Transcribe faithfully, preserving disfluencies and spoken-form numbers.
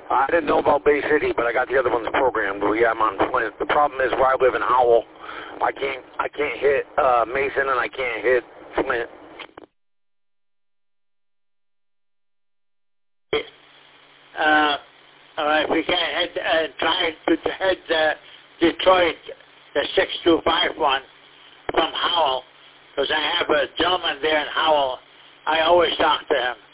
I didn't know about Bay City, but I got the other ones programmed. Well, yeah, I'm on Flint. The problem is where I live in Howell, I can't I can't hit uh, Mason and I can't hit Flint. Uh, all right, we can head uh, try to head uh, Detroit, the six two five one from Howell, because I have a gentleman there in Howell. I always talk to him.